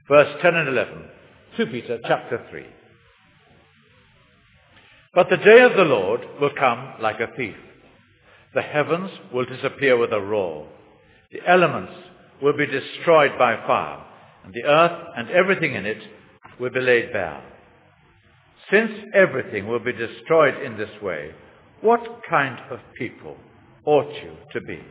verse 10 and 11. 2 Peter chapter 3. But the day of the Lord will come like a thief. The heavens will disappear with a roar. The elements will be destroyed by fire, and the earth and everything in it will be laid bare. Since everything will be destroyed in this way, what kind of people ought you to be?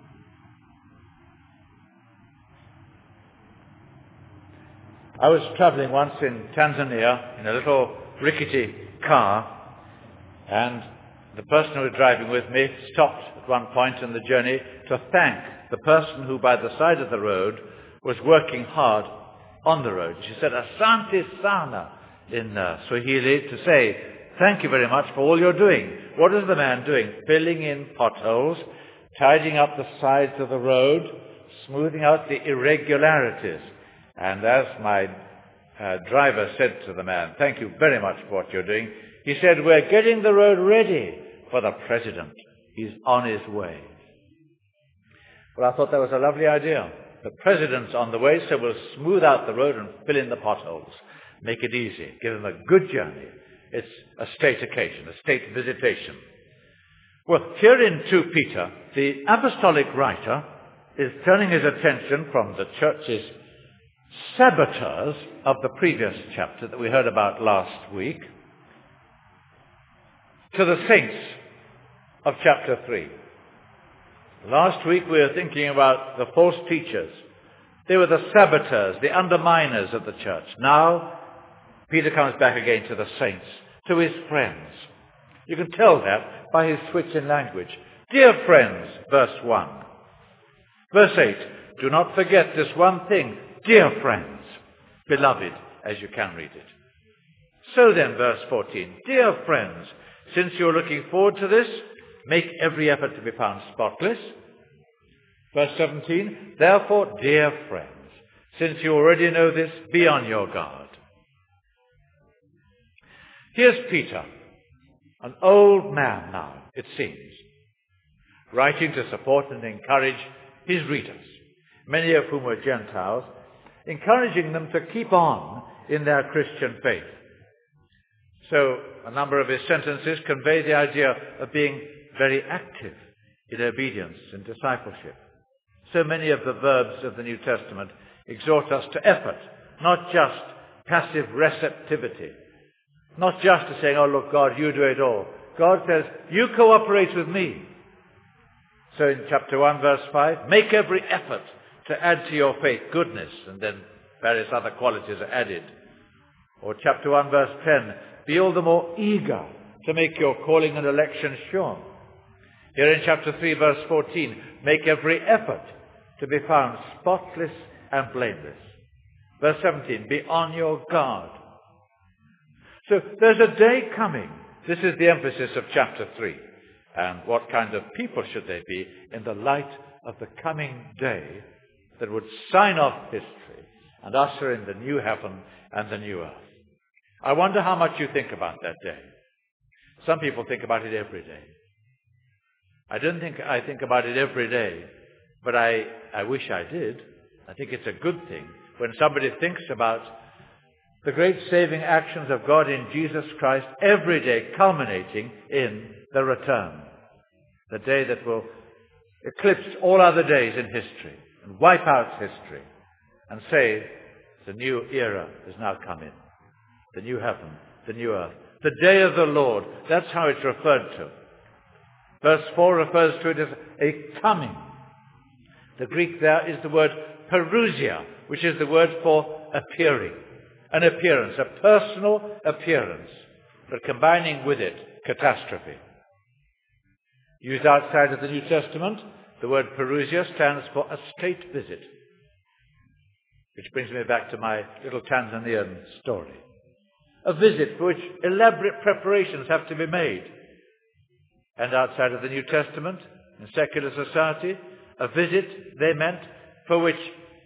I was traveling once in Tanzania in a little rickety car, and the person who was driving with me stopped at one point in the journey to thank the person who by the side of the road was working hard on the road. She said, "Asante sana," in Swahili, to say, "Thank you very much for all you're doing." What is the man doing? Filling in potholes, tidying up the sides of the road, smoothing out the irregularities. And as my driver said to the man, "Thank you very much for what you're doing," he said, "We're getting the road ready for the president. He's on his way." Well, I thought that was a lovely idea. The president's on the way, so we'll smooth out the road and fill in the potholes. Make it easy. Give him a good journey. It's a state occasion, a state visitation. Well, here in 2 Peter, the apostolic writer is turning his attention from the church's saboteurs of the previous chapter that we heard about last week to the saints of chapter 3. Last week we were thinking about the false teachers. They were the saboteurs, the underminers of the church. Now, Peter comes back again to the saints, to his friends. You can tell that by his switch in language. Dear friends, verse 1. Verse 8, do not forget this one thing, dear friends, beloved, as you can read it. So then, verse 14, dear friends, since you're looking forward to this, make every effort to be found spotless. Verse 17, therefore, dear friends, since you already know this, be on your guard. Here's Peter, an old man now, it seems, writing to support and encourage his readers, many of whom were Gentiles, encouraging them to keep on in their Christian faith. So a number of his sentences convey the idea of being very active in obedience and discipleship. So many of the verbs of the New Testament exhort us to effort, not just passive receptivity, not just to saying, oh look, God, you do it all. God says, you cooperate with me. So in chapter 1, verse 5, make every effort to add to your faith goodness, and then various other qualities are added. Or chapter 1, verse 10, be all the more eager to make your calling and election sure. Here in chapter 3, verse 14, make every effort to be found spotless and blameless. Verse 17, be on your guard. So there's a day coming. This is the emphasis of chapter 3. And what kind of people should they be in the light of the coming day that would sign off history and usher in the new heaven and the new earth? I wonder how much you think about that day. Some people think about it every day. I don't think I think about it every day, but I wish I did. I think it's a good thing when somebody thinks about the great saving actions of God in Jesus Christ every day, culminating in the return. The day that will eclipse all other days in history and wipe out history and say the new era has now come in. The new heaven, the new earth. The day of the Lord, that's how it's referred to. Verse 4 refers to it as a coming. The Greek there is the word parousia, which is the word for appearing. An appearance, a personal appearance, but combining with it catastrophe. Used outside of the New Testament, the word parousia stands for a state visit, which brings me back to my little Tanzanian story. A visit for which elaborate preparations have to be made. And outside of the New Testament, in secular society, a visit, they meant, for which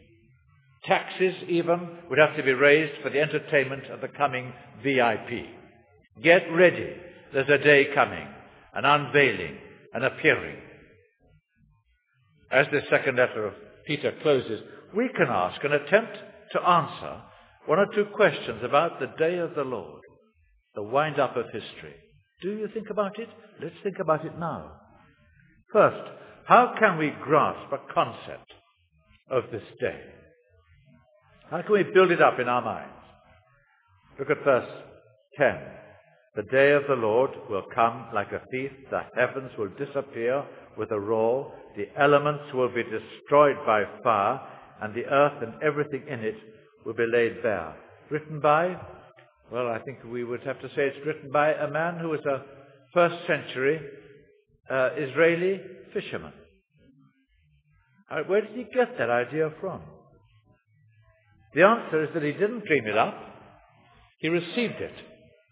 taxes even would have to be raised for the entertainment of the coming VIP. Get ready. There's a day coming, an unveiling, an appearing. As this second letter of Peter closes, we can ask and attempt to answer one or two questions about the day of the Lord, the wind-up of history. Do you think about it? Let's think about it now. First, how can we grasp a concept of this day? How can we build it up in our minds? Look at verse 10. The day of the Lord will come like a thief. The heavens will disappear with a roar. The elements will be destroyed by fire, and the earth and everything in it will be laid bare. Written by? Well, I think we would have to say it's written by a man who was a first century Israeli fisherman. Where did he get that idea from? The answer is that he didn't dream it up. He received it.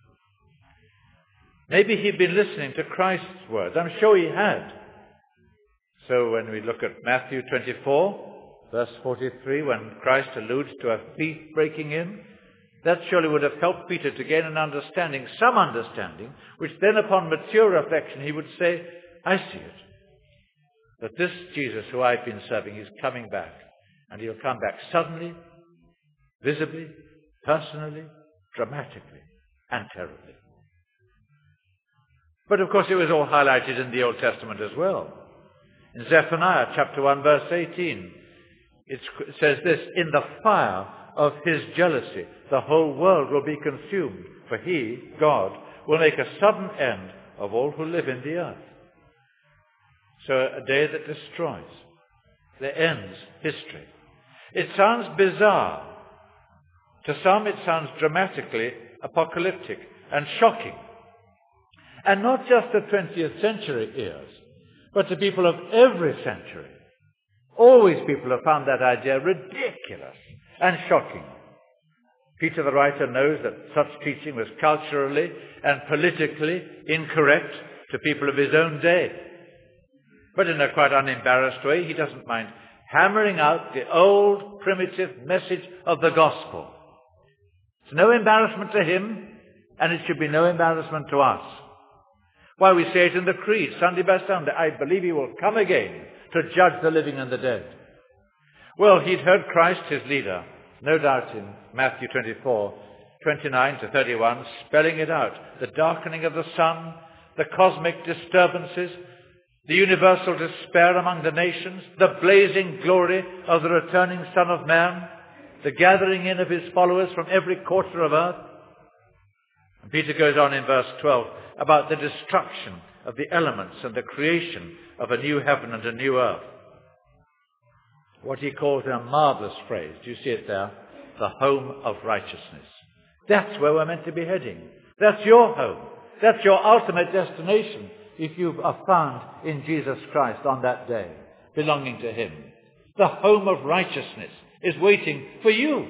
Maybe he'd been listening to Christ's words. I'm sure he had. So when we look at Matthew 24, verse 43, when Christ alludes to a thief breaking in, that surely would have helped Peter to gain an understanding, some understanding, which then upon mature reflection he would say, I see it. That this Jesus who I've been serving is coming back. And he'll come back suddenly, visibly, personally, dramatically, and terribly. But of course it was all highlighted in the Old Testament as well. In Zephaniah chapter 1 verse 18, it says this, in the fire of his jealousy, the whole world will be consumed, for he, God, will make a sudden end of all who live in the earth. So a day that destroys, that ends history. It sounds bizarre. To some it sounds dramatically apocalyptic and shocking. And not just to 20th century ears, but to people of every century. Always people have found that idea ridiculous and shocking. Peter the writer knows that such teaching was culturally and politically incorrect to people of his own day. But in a quite unembarrassed way, he doesn't mind hammering out the old primitive message of the gospel. It's no embarrassment to him, and it should be no embarrassment to us. Why, we say it in the creed, Sunday by Sunday, I believe he will come again to judge the living and the dead. Well, he'd heard Christ, his leader, no doubt in Matthew 24, 29 to 31, spelling it out. The darkening of the sun, the cosmic disturbances, the universal despair among the nations, the blazing glory of the returning Son of Man, the gathering in of his followers from every quarter of earth. And Peter goes on in verse 12 about the destruction of the elements and the creation of a new heaven and a new earth. What he calls a marvelous phrase. Do you see it there? The home of righteousness. That's where we're meant to be heading. That's your home. That's your ultimate destination if you are found in Jesus Christ on that day, belonging to him. The home of righteousness is waiting for you.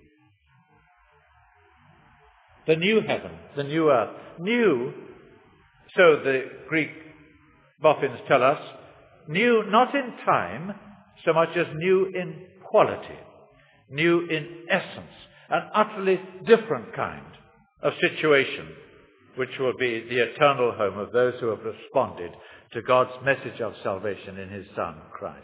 The new heaven, the new earth. New, so the Greek boffins tell us, new not in time so much as new in quality, new in essence, an utterly different kind of situation, which will be the eternal home of those who have responded to God's message of salvation in his Son, Christ.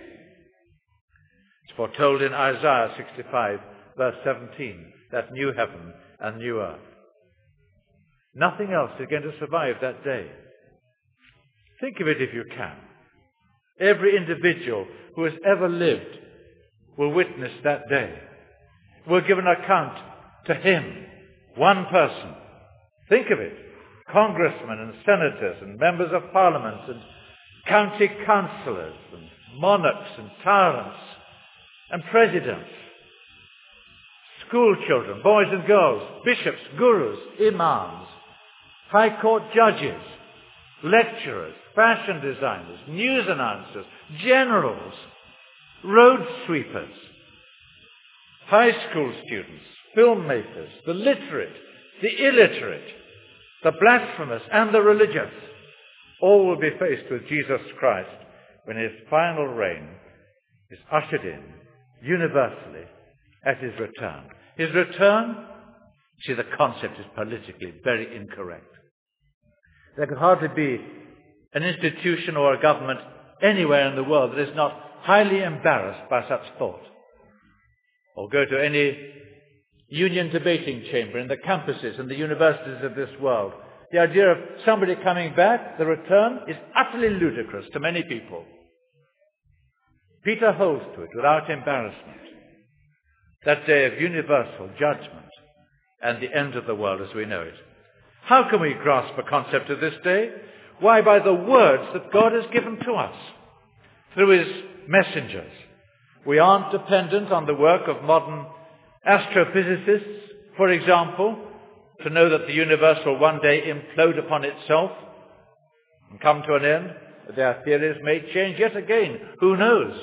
It's foretold in Isaiah 65, verse 17, that new heaven and new earth. Nothing else is going to survive that day. Think of it if you can. Every individual who has ever lived will witness that day. Will give an account to him, one person. Think of it. Congressmen and senators and members of parliament and county councillors and monarchs and tyrants and presidents, school children, boys and girls, bishops, gurus, imams, high court judges, lecturers, fashion designers, news announcers, generals, road sweepers, high school students, filmmakers, the literate, the illiterate, the blasphemous and the religious, all will be faced with Jesus Christ when his final reign is ushered in universally at his return. His return, see, the concept is politically very incorrect. There could hardly be an institution or a government anywhere in the world that is not highly embarrassed by such thought. or go to any union debating chamber in the campuses and the universities of this world, the idea of somebody coming back, the return, is utterly ludicrous to many people. Peter holds to it without embarrassment. That day of universal judgment and the end of the world as we know it. How can we grasp the concept of this day? Why, by the words that God has given to us through his messengers. We aren't dependent on the work of modern astrophysicists, for example, to know that the universe will one day implode upon itself and come to an end. Their theories may change yet again. Who knows?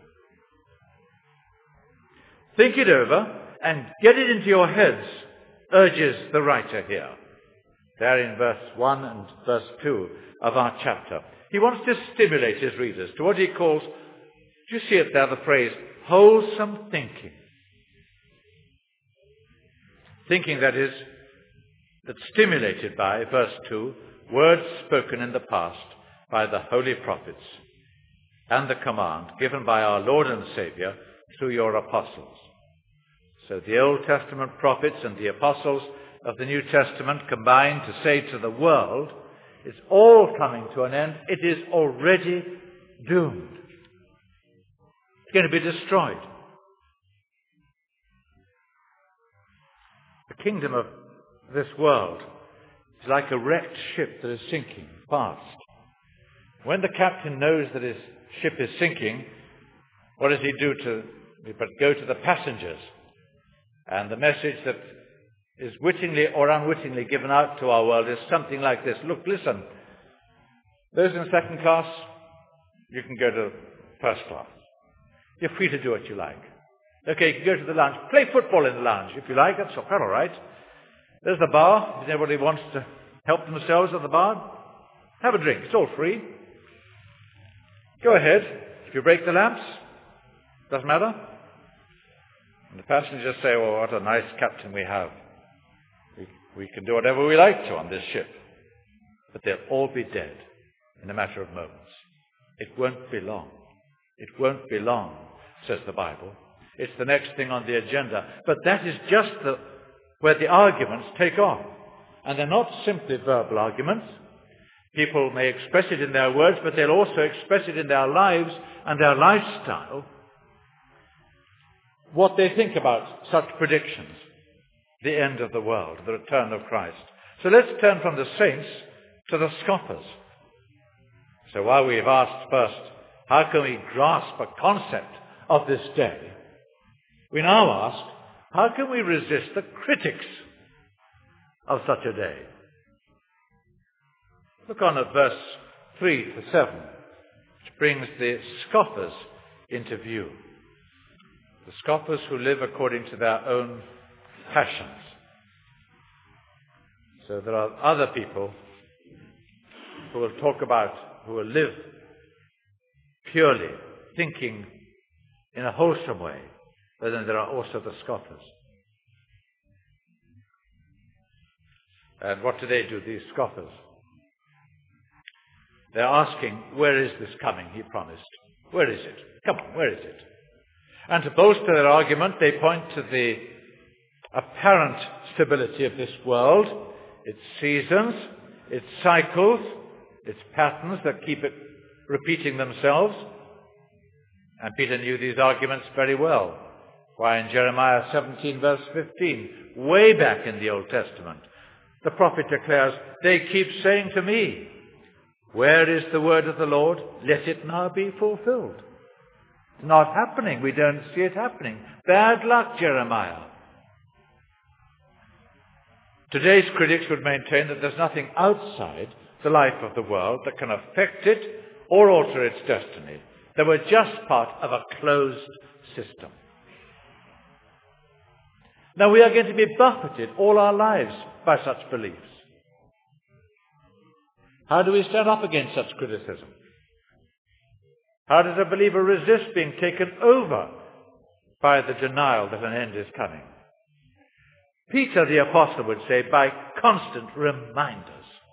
Think it over and get it into your heads, urges the writer here. There in verse 1 and verse 2 of our chapter. He wants to stimulate his readers to what he calls, do you see it there, the phrase, wholesome thinking. Thinking, that is, that's stimulated by, verse 2, words spoken in the past by the holy prophets and the command given by our Lord and Saviour through your apostles. So the Old Testament prophets and the apostles of the New Testament combined to say to the world, it's all coming to an end. It is already doomed. It's going to be destroyed. The kingdom of this world is like a wrecked ship that is sinking fast. When the captain knows that his ship is sinking, what does he do but go to the passengers? And the message that is wittingly or unwittingly given out to our world is something like this. Look, listen, those in second class, you can go to first class. You're free to do what you like. Okay, you can go to the lounge. Play football in the lounge if you like. That's all right. There's the bar. If anybody wants to help themselves at the bar, have a drink. It's all free. Go ahead. If you break the lamps, doesn't matter. And the passengers say, well, what a nice captain we have. We can do whatever we like to on this ship. But they'll all be dead in a matter of moments. It won't be long. It won't be long, says the Bible. It's the next thing on the agenda. But that is just where the arguments take off. And they're not simply verbal arguments. People may express it in their words, but they'll also express it in their lives and their lifestyle. What they think about such predictions. The end of the world, the return of Christ. So let's turn from the saints to the scoffers. So while we've asked first, how can we grasp a concept of this day? We now ask, how can we resist the critics of such a day? Look on at verse 3 to 7, which brings the scoffers into view. The scoffers who live according to their own passions. So there are other people who will live purely, thinking in a wholesome way, but then there are also the scoffers. And what do, these scoffers? They're asking, where is this coming, he promised? Where is it? Come on, where is it? And to bolster their argument, they point to the apparent stability of this world, its seasons, its cycles, its patterns that keep it repeating themselves. And Peter knew these arguments very well. Why, in Jeremiah 17 verse 15, way back in the Old Testament, the prophet declares, they keep saying to me, where is the word of the Lord? Let it now be fulfilled. It's not happening. We don't see it happening. Bad luck, Jeremiah. Today's critics would maintain that there's nothing outside the life of the world that can affect it or alter its destiny. They were just part of a closed system. Now we are going to be buffeted all our lives by such beliefs. How do we stand up against such criticism? How does a believer resist being taken over by the denial that an end is coming? Peter the apostle would say, by constant reminders.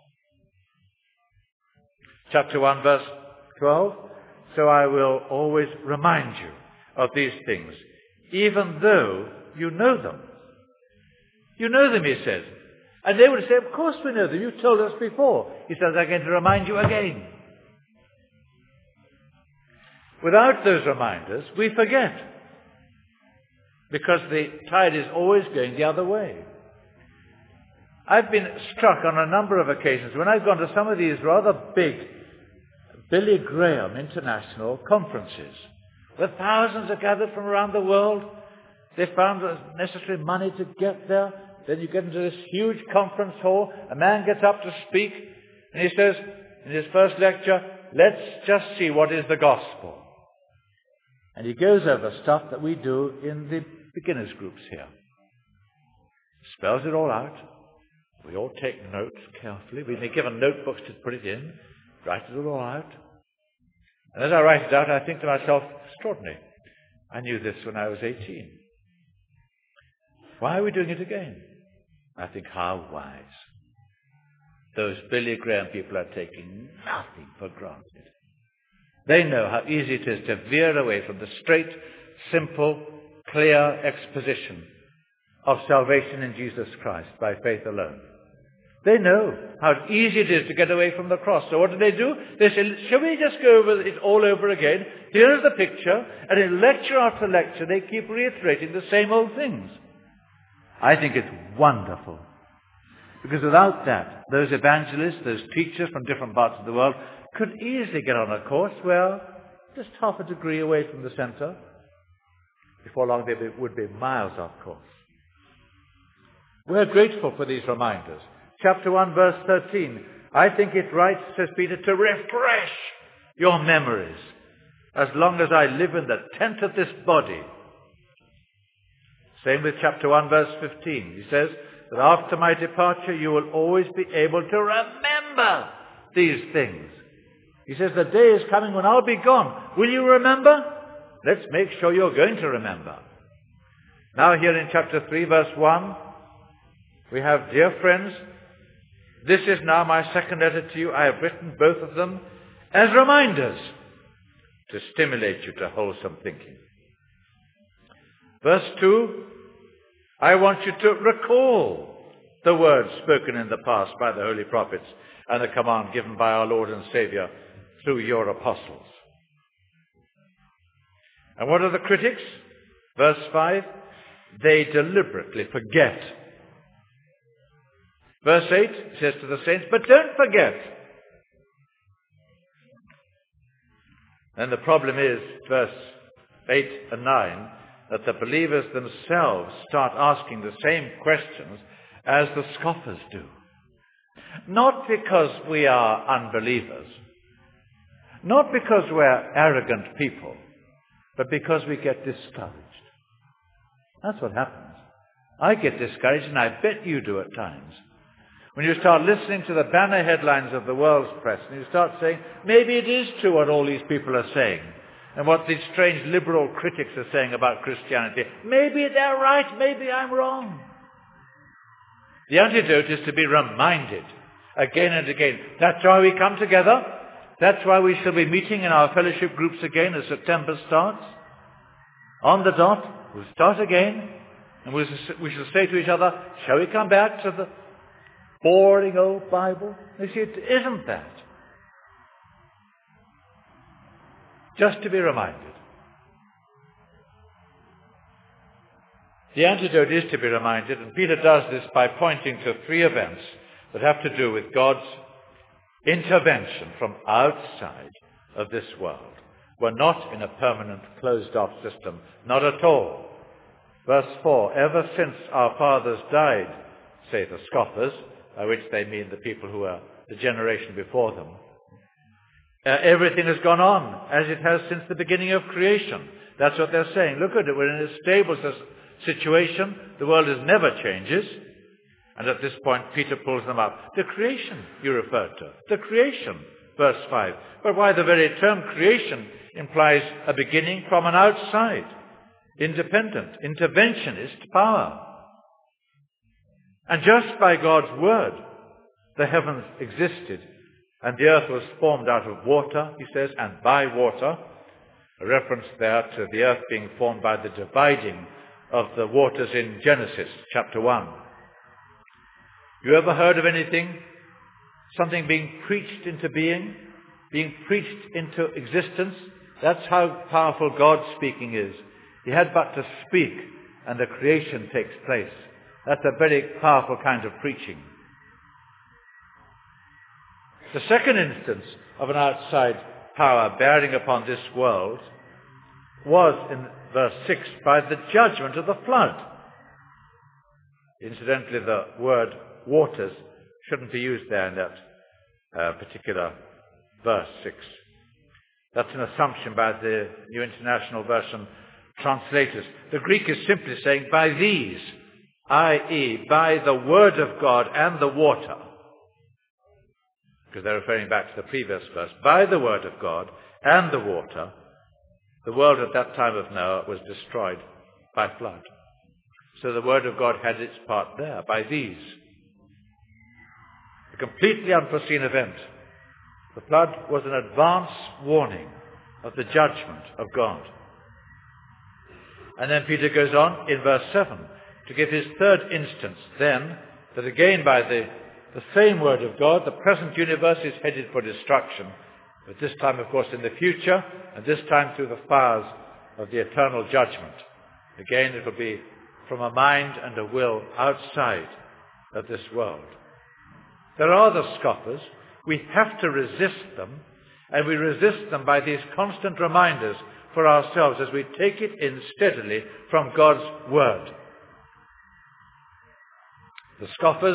Chapter 1 verse 12, so I will always remind you of these things, even though you know them. You know them, he says. And they would say, of course we know them. You told us before. He says, I'm going to remind you again. Without those reminders, we forget. Because the tide is always going the other way. I've been struck on a number of occasions when I've gone to some of these rather big Billy Graham international conferences, where thousands are gathered from around the world. They found the necessary money to get there. Then you get into this huge conference hall. A man gets up to speak, and he says, in his first lecture, let's just see what is the gospel. And he goes over stuff that we do in the beginners groups here. Spells it all out. We all take notes carefully. We've been given notebooks to put it in. Write it all out. And as I write it out, I think to myself, extraordinary. I knew this when I was 18. Why are we doing it again? I think, how wise. Those Billy Graham people are taking nothing for granted. They know how easy it is to veer away from the straight, simple, clear exposition of salvation in Jesus Christ by faith alone. They know how easy it is to get away from the cross. So what do? They say, shall we just go over it all over again? Here's the picture. And in lecture after lecture, they keep reiterating the same old things. I think it's wonderful. Because without that, those evangelists, those teachers from different parts of the world could easily get on a course where just half a degree away from the center. Before long, they would be miles off course. We're grateful for these reminders. Chapter 1, verse 13. I think it right, says Peter, to refresh your memories as long as I live in the tent of this body. Same with chapter 1, verse 15. He says that after my departure, you will always be able to remember these things. He says the day is coming when I'll be gone. Will you remember? Let's make sure you're going to remember. Now here in chapter 3, verse 1, we have, dear friends, this is now my second letter to you. I have written both of them as reminders to stimulate you to wholesome thinking. Verse 2, I want you to recall the words spoken in the past by the holy prophets and the command given by our Lord and Savior through your apostles. And what are the critics? Verse 5, they deliberately forget. Verse 8 says to the saints, but don't forget. And the problem is, verse 8 and 9, that the believers themselves start asking the same questions as the scoffers do. Not because we are unbelievers, not because we're arrogant people, but because we get discouraged. That's what happens. I get discouraged, and I bet you do at times. When you start listening to the banner headlines of the world's press, and you start saying, maybe it is true what all these people are saying, and what these strange liberal critics are saying about Christianity. Maybe they're right, maybe I'm wrong. The antidote is to be reminded again and again. That's why we come together. That's why we shall be meeting in our fellowship groups again as September starts. On the dot, we'll start again, and we shall say to each other, shall we come back to the boring old Bible? You see, it isn't that. Just to be reminded. The antidote is to be reminded, and Peter does this by pointing to three events that have to do with God's intervention from outside of this world. We're not in a permanent closed-off system, not at all. Verse 4, ever since our fathers died, say the scoffers, by which they mean the people who are the generation before them, everything has gone on as it has since the beginning of creation. That's what they're saying. Look at it. We're in a stable situation. The world never changes. And at this point, Peter pulls them up. The creation you referred to. The creation, verse 5. But why the very term creation implies a beginning from an outside, independent, interventionist power. And just by God's word, the heavens existed. And the earth was formed out of water, he says, and by water. A reference there to the earth being formed by the dividing of the waters in Genesis chapter 1. You ever heard of anything, something being preached into being, being preached into existence? That's how powerful God's speaking is. He had but to speak and the creation takes place. That's a very powerful kind of preaching. The second instance of an outside power bearing upon this world was in verse 6 by the judgment of the flood. Incidentally, the word waters shouldn't be used there in that particular verse 6. That's an assumption by the New International Version translators. The Greek is simply saying by these, i.e. by the word of God and the water, because they're referring back to the previous verse. By the word of God and the water, the world at that time of Noah was destroyed by flood. So the word of God had its part there, by these. A completely unforeseen event. The flood was an advance warning of the judgment of God. And then Peter goes on in verse 7 to give his third instance then, that again by the same word of God, the present universe is headed for destruction, but this time, of course, in the future, and this time through the fires of the eternal judgment. Again, it will be from a mind and a will outside of this world. There are the scoffers. We have to resist them, and we resist them by these constant reminders for ourselves as we take it in steadily from God's word. The scoffers,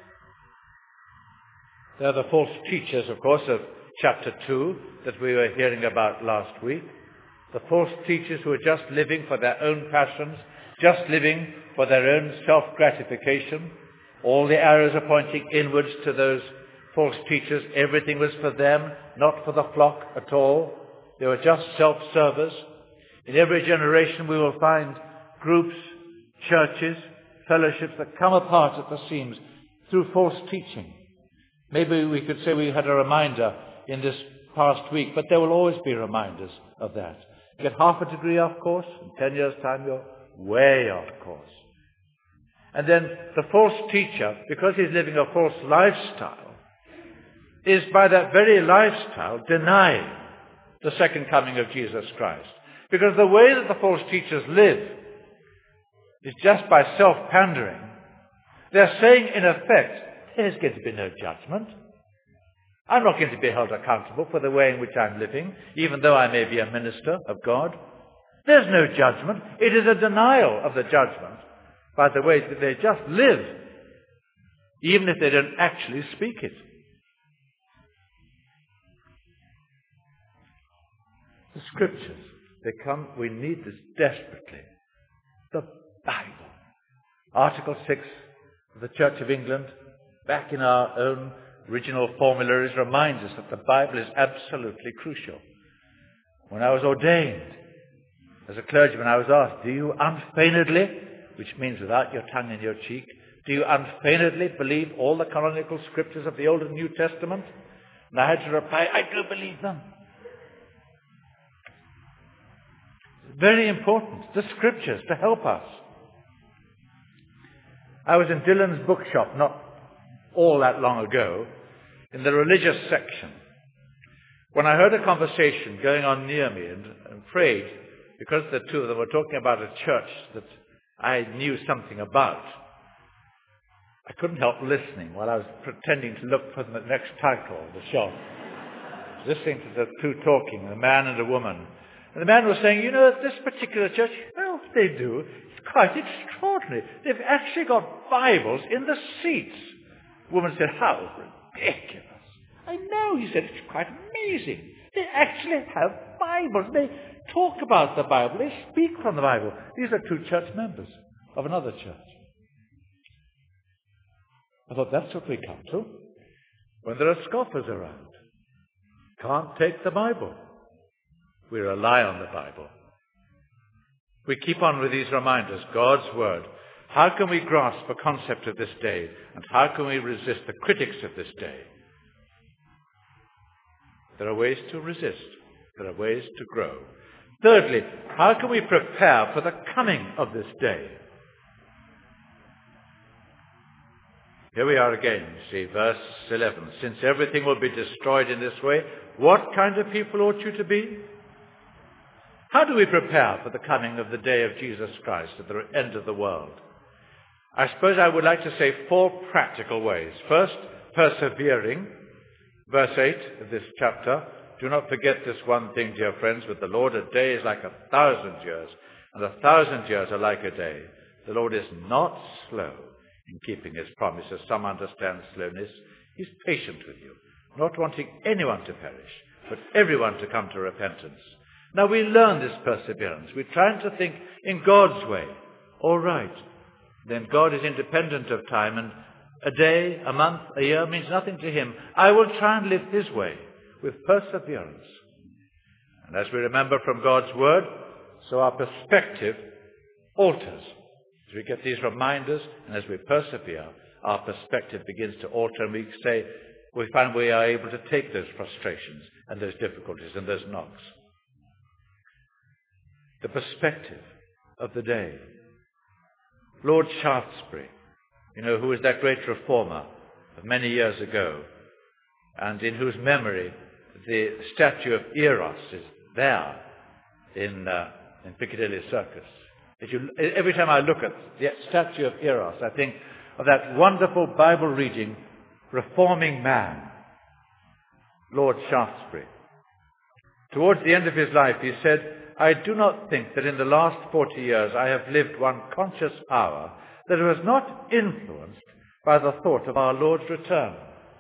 they're the false teachers, of course, of chapter 2 that we were hearing about last week. The false teachers who are just living for their own passions, just living for their own self-gratification. All the arrows are pointing inwards to those false teachers. Everything was for them, not for the flock at all. They were just self-servers. In every generation we will find groups, churches, fellowships that come apart at the seams through false teaching. Maybe we could say we had a reminder in this past week, but there will always be reminders of that. Get half a degree off course, in 10 years' time you're way off course. And then the false teacher, because he's living a false lifestyle, is by that very lifestyle denying the second coming of Jesus Christ. Because the way that the false teachers live is just by self-pandering. They're saying, in effect, there's going to be no judgment. I'm not going to be held accountable for the way in which I'm living, even though I may be a minister of God. There's no judgment. It is a denial of the judgment by the way that they just live, even if they don't actually speak it. The scriptures, we need this desperately. The Bible. Article 6 of the Church of England, back in our own original formularies, reminds us that the Bible is absolutely crucial. When I was ordained as a clergyman, I was asked, do you unfeignedly, which means without your tongue in your cheek, do you unfeignedly believe all the canonical scriptures of the Old and New Testament? And I had to reply, I do believe them. Very important, the scriptures to help us. I was in Dillon's bookshop not all that long ago, in the religious section, when I heard a conversation going on near me and prayed, because the two of them were talking about a church that I knew something about. I couldn't help listening while I was pretending to look for the next title of the shelf. Listening to the two talking, a man and a woman. And the man was saying, this particular church, well, they do. It's quite extraordinary. They've actually got Bibles in the seats. The woman said, how ridiculous. I know, he said, it's quite amazing. They actually have Bibles. They talk about the Bible. They speak from the Bible. These are two church members of another church. I thought, that's what we come to when there are scoffers around. Can't take the Bible. We rely on the Bible. We keep on with these reminders, God's Word. How can we grasp the concept of this day? And how can we resist the critics of this day? There are ways to resist. There are ways to grow. Thirdly, how can we prepare for the coming of this day? Here we are again, see, verse 11. Since everything will be destroyed in this way, what kind of people ought you to be? How do we prepare for the coming of the day of Jesus Christ at the end of the world? I suppose I would like to say 4 practical ways. First, persevering. Verse 8 of this chapter. Do not forget this one thing, dear friends, with the Lord a day is like 1,000 years, and 1,000 years are like a day. The Lord is not slow in keeping his promise, as some understand slowness. He's patient with you, not wanting anyone to perish, but everyone to come to repentance. Now we learn this perseverance. We're trying to think in God's way. All right. Then God is independent of time, and a day, a month, a year means nothing to him. I will try and live his way with perseverance. And as we remember from God's word, so our perspective alters. As we get these reminders and as we persevere, our perspective begins to alter, and we find we are able to take those frustrations and those difficulties and those knocks. The perspective of the day. Lord Shaftesbury, who was that great reformer of many years ago, and in whose memory the statue of Eros is there in Piccadilly Circus. Every time I look at the statue of Eros, I think of that wonderful Bible-reading, reforming man, Lord Shaftesbury. Towards the end of his life, he said, I do not think that in the last 40 years I have lived one conscious hour that was not influenced by the thought of our Lord's return.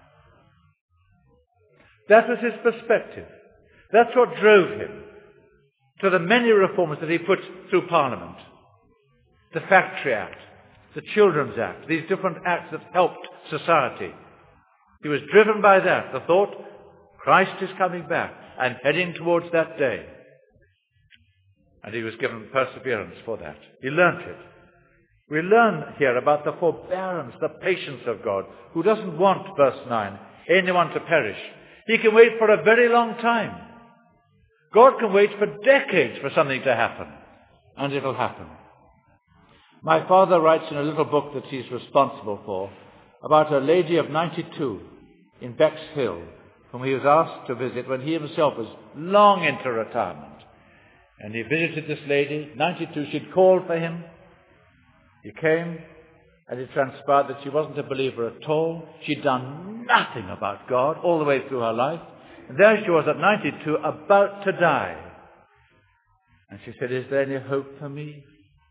That was his perspective. That's what drove him to the many reforms that he put through Parliament. The Factory Act, the Children's Act, these different acts that helped society. He was driven by that, the thought, Christ is coming back and heading towards that day. And he was given perseverance for that. He learnt it. We learn here about the forbearance, the patience of God, who doesn't want, verse 9, anyone to perish. He can wait for a very long time. God can wait for decades for something to happen, and it'll happen. My father writes in a little book that he's responsible for about a lady of 92 in Bexhill, whom he was asked to visit when he himself was long into retirement. And he visited this lady, 92. She'd called for him. He came, and it transpired that she wasn't a believer at all. She'd done nothing about God all the way through her life. And there she was at 92, about to die. And she said, is there any hope for me?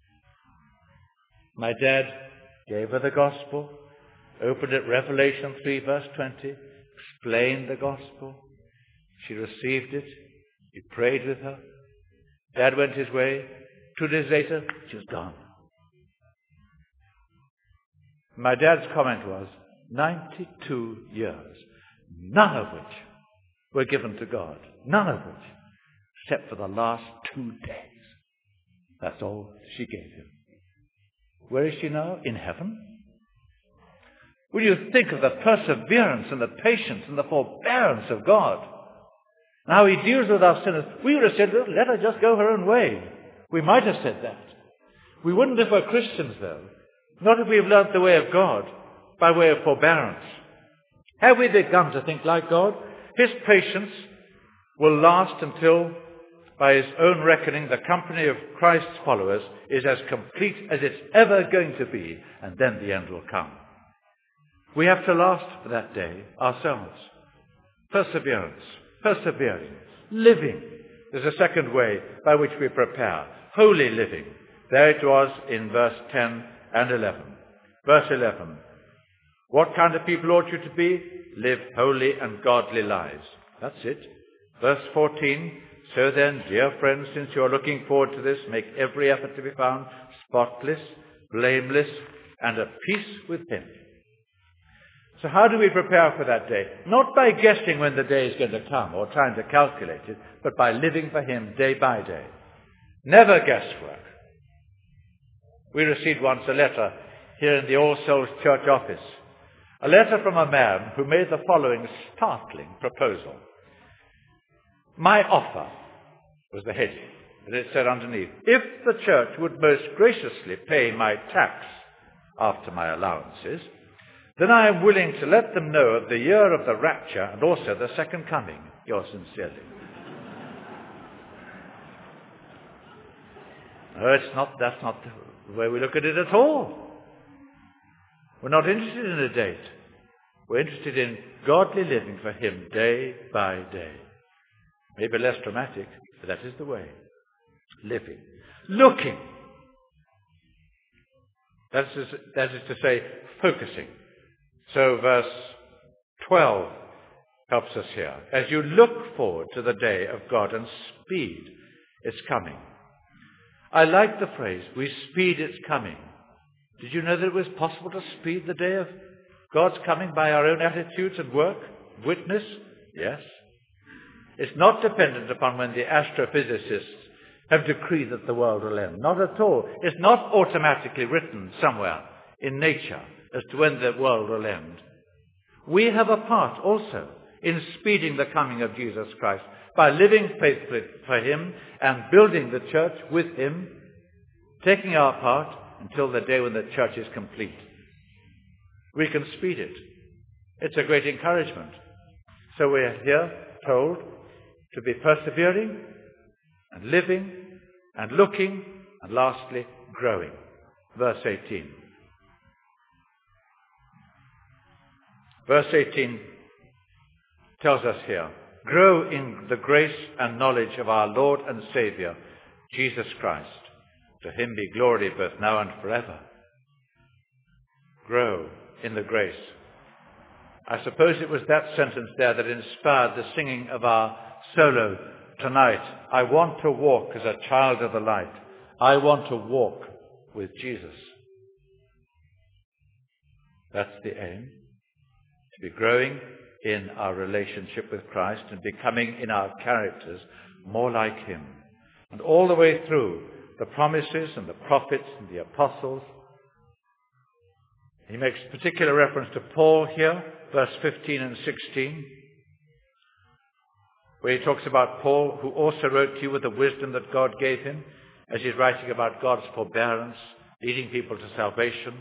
My dad gave her the gospel, opened at Revelation 3, verse 20, explained the gospel. She received it. He prayed with her. Dad went his way. 2 days later, she was gone. My dad's comment was, 92 years, none of which were given to God. None of which, except for the last 2 days. That's all she gave him. Where is she now? In heaven? When you think of the perseverance and the patience and the forbearance of God, and how he deals with our sinners, we would have said, well, let her just go her own way. We might have said that. We wouldn't if we're Christians, though. Not if we've learnt the way of God, by way of forbearance. Have we begun to think like God? His patience will last until, by his own reckoning, the company of Christ's followers is as complete as it's ever going to be, and then the end will come. We have to last for that day ourselves. Perseverance, persevering, living. There's a second way by which we prepare. Holy living. There it was in verse 10 and 11. Verse 11. What kind of people ought you to be? Live holy and godly lives. That's it. Verse 14. So then, dear friends, since you are looking forward to this, make every effort to be found spotless, blameless, and at peace with him. So how do we prepare for that day? Not by guessing when the day is going to come or trying to calculate it, but by living for him day by day. Never guesswork. We received once a letter here in the All Souls Church office. A letter from a man who made the following startling proposal. My offer was the heading. And it said underneath, if the church would most graciously pay my tax after my allowances, then I am willing to let them know of the year of the rapture and also the second coming. Yours sincerely. No, that's not the way we look at it at all. We're not interested in a date. We're interested in godly living for him day by day. Maybe less dramatic, but that is the way. Living. Looking. That is to say, focusing. So verse 12 helps us here. As you look forward to the day of God and speed its coming. I like the phrase, we speed its coming. Did you know that it was possible to speed the day of God's coming by our own attitudes and work? Witness? Yes. It's not dependent upon when the astrophysicists have decreed that the world will end. Not at all. It's not automatically written somewhere in nature as to when the world will end. We have a part also in speeding the coming of Jesus Christ by living faithfully for him and building the church with him, taking our part until the day when the church is complete. We can speed it. It's a great encouragement. So we're here told to be persevering and living and looking and lastly growing. Verse 18. Verse 18 tells us here, grow in the grace and knowledge of our Lord and Saviour, Jesus Christ. To him be glory both now and forever. Grow in the grace. I suppose it was that sentence there that inspired the singing of our solo tonight. I want to walk as a child of the light. I want to walk with Jesus. That's the aim. To be growing in our relationship with Christ and becoming in our characters more like him. And all the way through the promises and the prophets and the apostles. He makes particular reference to Paul here, verse 15 and 16, where he talks about Paul, who also wrote to you with the wisdom that God gave him, as he's writing about God's forbearance, leading people to salvation.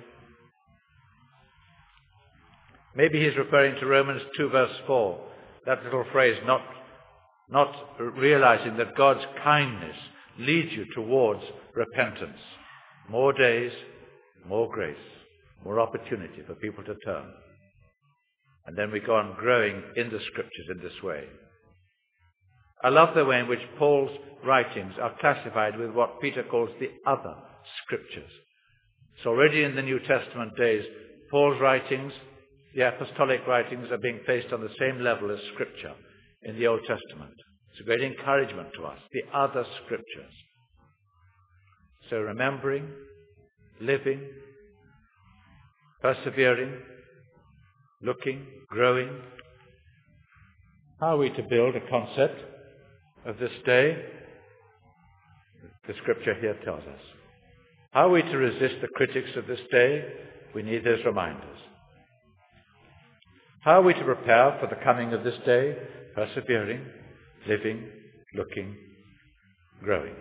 Maybe he's referring to Romans 2 verse 4, that little phrase, not realizing that God's kindness leads you towards repentance. More days, more grace, more opportunity for people to turn. And then we go on growing in the scriptures in this way. I love the way in which Paul's writings are classified with what Peter calls the other scriptures. So already in the New Testament days, Paul's writings, the apostolic writings, are being placed on the same level as scripture in the Old Testament. It's a great encouragement to us, the other scriptures. So remembering, living, persevering, looking, growing. How are we to build a concept of this day? The scripture here tells us. How are we to resist the critics of this day? We need those reminders. How are we to prepare for the coming of this day? Persevering, living, looking, growing.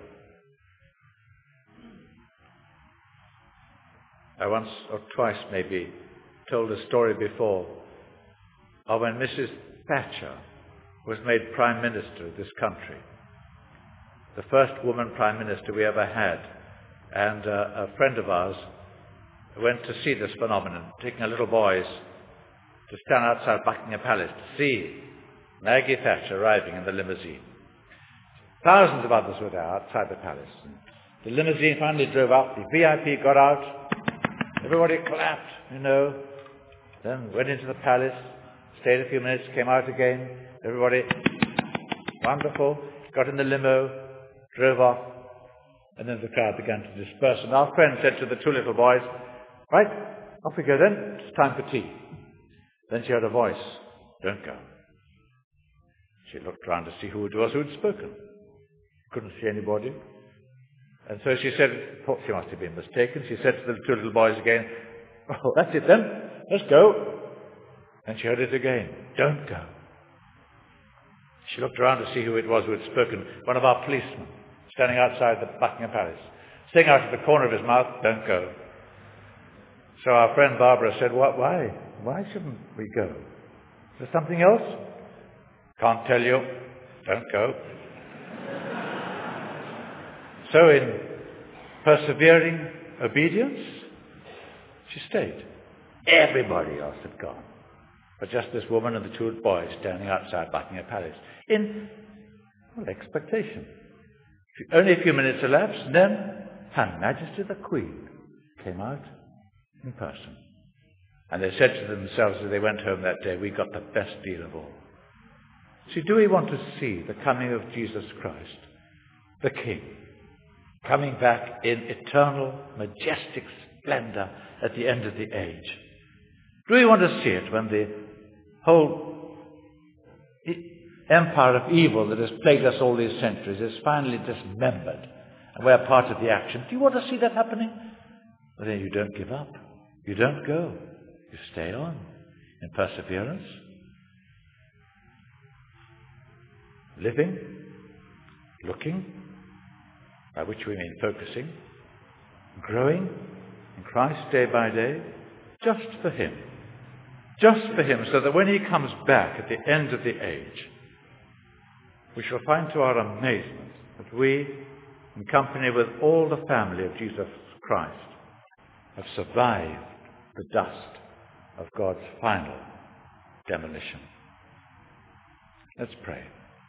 I once or twice maybe told a story before of when Mrs. Thatcher was made Prime Minister of this country. The first woman Prime Minister we ever had. And a friend of ours went to see this phenomenon, taking her little boys to stand outside Buckingham Palace to see Maggie Thatcher arriving in the limousine. Thousands of others were there outside the palace. And the limousine finally drove up, the VIP got out, everybody clapped, then went into the palace, stayed a few minutes, came out again, everybody, wonderful, got in the limo, drove off, and then the crowd began to disperse. And our friend said to the two little boys, right, off we go then, it's time for tea. Then she heard a voice, don't go. She looked round to see who it was who had spoken. Couldn't see anybody. And so she said, thought she must have been mistaken. She said to the two little boys again, oh, that's it then, let's go. And she heard it again, don't go. She looked around to see who it was who had spoken. One of our policemen standing outside the Buckingham Palace, saying out of the corner of his mouth, "Don't go." So our friend Barbara said, Why? Why shouldn't we go? Is there something else? Can't tell you. Don't go. So in persevering obedience, she stayed. Everybody else had gone. But just this woman and the two boys standing outside Buckingham Palace in expectation. Only a few minutes elapsed, and then Her Majesty the Queen came out in person. And they said to themselves as they went home that day, "We got the best deal of all." See, do we want to see the coming of Jesus Christ, the King, coming back in eternal, majestic splendor at the end of the age? Do we want to see it when the whole empire of evil that has plagued us all these centuries is finally dismembered and we're part of the action? Do you want to see that happening? Well, then you don't give up. You don't go. You stay on in perseverance, living, looking, by which we mean focusing, growing in Christ day by day, just for Him. Just for Him, so that when He comes back at the end of the age, we shall find to our amazement that we, in company with all the family of Jesus Christ, have survived the dust of God's final demolition. Let's pray.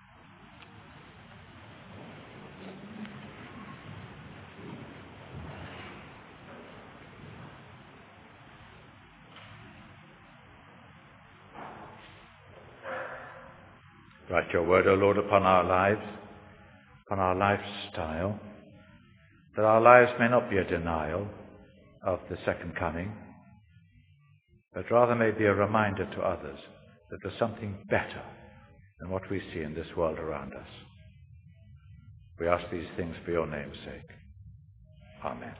Write your word, O Lord, upon our lives, upon our lifestyle, that our lives may not be a denial of the second coming, but rather may be a reminder to others that there's something better than what we see in this world around us. We ask these things for your name's sake. Amen.